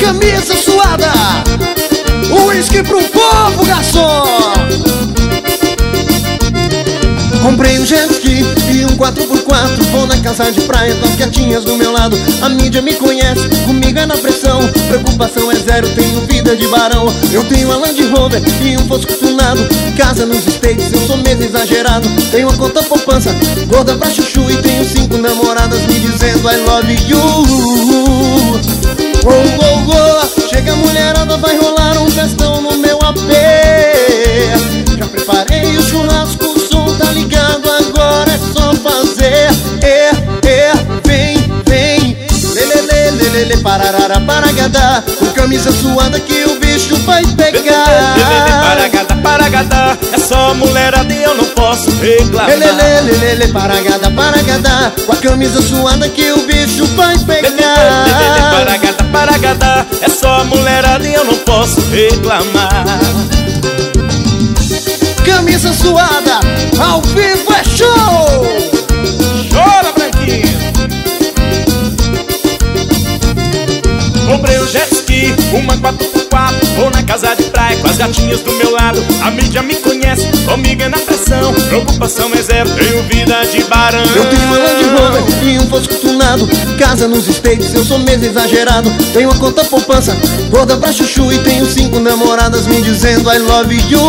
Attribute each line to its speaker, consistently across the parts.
Speaker 1: camisa suada, uísque pro povo, garçom. Comprei um jet ski e um 4x4. Vou na casa de praia, tão quietinhas do meu lado. A mídia me conhece, comigo é na pressão. Preocupação é zero, tenho vida de barão. Eu tenho a Land Rover e um Fosco tunado. Casa nos States, eu sou mesmo exagerado. Tenho a conta poupança, gorda pra chuchu. E tenho 5 namoradas me dizendo I love you. Oh, oh, oh. Chega a mulherada, vai rolar um festão no meu AP. Já preparei o churrasco, o som tá ligado, agora é só fazer. Vem, vem. Lelele, pararara, paragadá. Com camisa suada que o bicho vai pegar.
Speaker 2: Lelele, paragadá. É só mulherada e eu não posso reclamar.
Speaker 1: Lelele, paragadá. Com a camisa suada que o bicho vai pegar.
Speaker 2: Lelele, paragadá. É só mulherada e eu não posso reclamar.
Speaker 1: Camisa suada, ao vivo é show!
Speaker 2: Chora, branquinho! Comprei um jet ski, uma 4x4. Vou na casa de praia com as gatinhas do meu lado. A mídia me conhece, comigo é na pressão. Preocupação é zero, tenho vida de barão.
Speaker 1: Eu tenho uma Land Rover e um Fosco tunado. Casa nos States, eu sou mesmo exagerado. Tenho a conta poupança, gorda pra chuchu. E tenho 5 namoradas me dizendo I love you.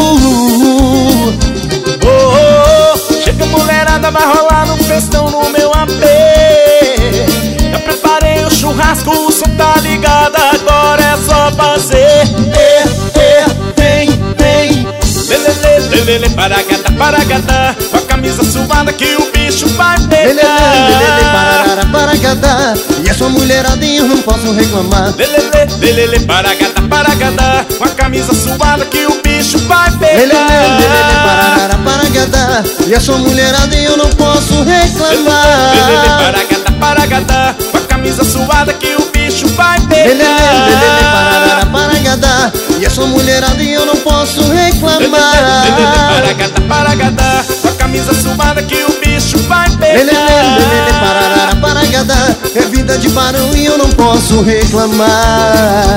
Speaker 2: Oh, oh, oh. Chega mulherada, vai rolar um festão no meu AP. Já preparei o churrasco, o som tá ligado, agora é só fazer.
Speaker 1: Vem, vem.
Speaker 2: Lelele, paragadá. Com a camisa suada que o bicho vai pegar.
Speaker 1: Lelele, pararara, paragadá. E a sua mulherada e eu não posso reclamar.
Speaker 2: Lelele, paragadá. Com a camisa suada que o bicho vai pegar.
Speaker 1: Lelele, pararara, paragadá. E a sua mulherada e eu não posso reclamar.
Speaker 2: Lelele, paragadá. Com a camisa suada que o bicho vai pegar.
Speaker 1: Lelele, pararara, paragadá. E a sua mulherada e eu não posso reclamar.
Speaker 2: Lelele, paragadá. Com a camisa suada que o bicho vai pegar.
Speaker 1: Lelele, pararara, paragadá. É vida de barão e eu não posso reclamar.